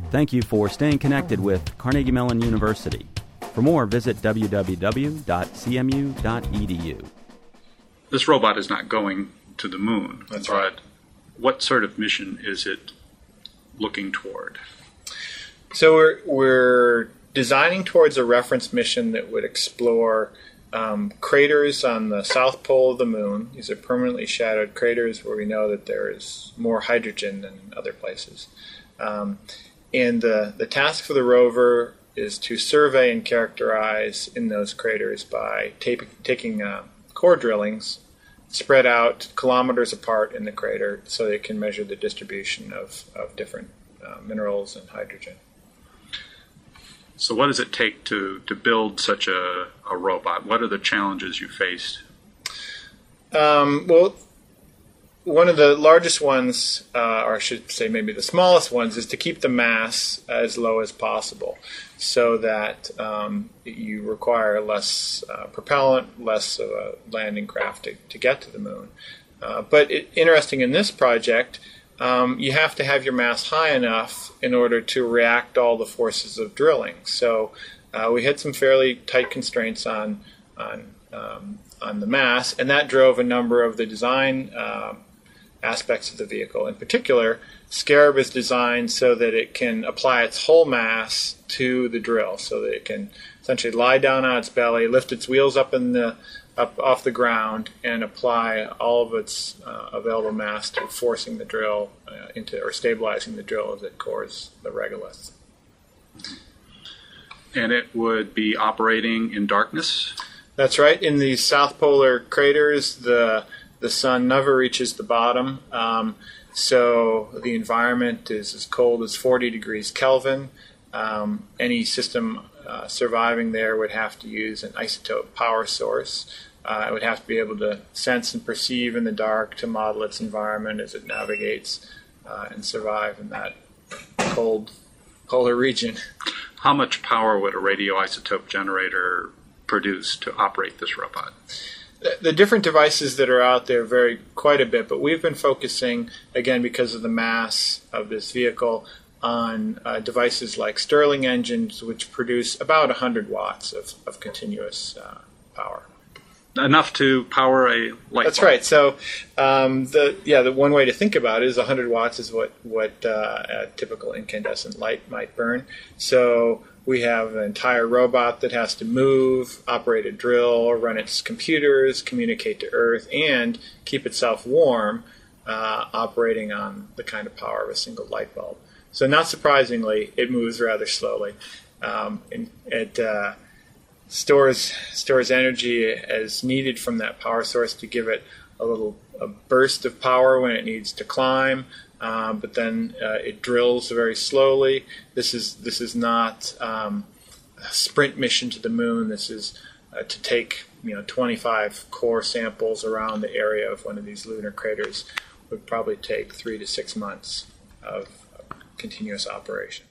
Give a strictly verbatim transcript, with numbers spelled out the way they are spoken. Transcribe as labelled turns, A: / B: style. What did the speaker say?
A: Thank you for staying connected with Carnegie Mellon University. For more, visit w w w dot c m u dot e d u.
B: This robot is not going to the moon.
C: That's
B: but
C: right.
B: What sort of mission is it looking toward?
C: So we're, we're designing towards a reference mission that would explore um, craters on the south pole of the moon. These are permanently shadowed craters where we know that there is more hydrogen than in other places. Um, and the, the task for the rover is to survey and characterize in those craters by tape, taking uh, core drillings spread out kilometers apart in the crater so they can measure the distribution of, of different uh, minerals and hydrogen.
B: So what does it take to, to build such a, a robot? What are the challenges you faced?
C: Um, well, one of the largest ones, uh, or I should say maybe the smallest ones, is to keep the mass as low as possible so that um, you require less uh, propellant, less of a landing craft to, to get to the moon. Uh, but it, interesting in this project, um, you have to have your mass high enough in order to react all the forces of drilling. So uh, we had some fairly tight constraints on on um, on the mass, and that drove a number of the design uh, aspects of the vehicle. In particular, Scarab is designed so that it can apply its whole mass to the drill, so that it can essentially lie down on its belly, lift its wheels up in the up off the ground, and apply all of its uh, available mass to forcing the drill uh, into or stabilizing the drill as it cores the regolith.
B: And it would be operating in darkness?
C: That's right. In these south polar craters, the the sun never reaches the bottom, um, so the environment is as cold as forty degrees Kelvin. Um, any system uh, surviving there would have to use an isotope power source. Uh, it would have to be able to sense and perceive in the dark to model its environment as it navigates uh, and survive in that cold polar region.
B: How much power would a radioisotope generator produce to operate this robot?
C: The different devices that are out there vary quite a bit, but we've been focusing, again, because of the mass of this vehicle, on uh, devices like Stirling engines, which produce about one hundred watts of, of continuous uh, power.
B: Enough to power a light
C: That's
B: bulb.
C: right. So, um, the yeah, the one way to think about it is one hundred watts is what what uh, a typical incandescent light might burn. So we have an entire robot that has to move, operate a drill, run its computers, communicate to Earth, and keep itself warm, uh, operating on the kind of power of a single light bulb. So not surprisingly, it moves rather slowly. Um, and it uh, stores stores energy as needed from that power source to give it a little a burst of power when it needs to climb. Um, but then uh, it drills very slowly. This is this is not um, a sprint mission to the moon. This is uh, to take you know twenty-five core samples around the area of one of these lunar craters. Would probably take three to six months of, of continuous operation.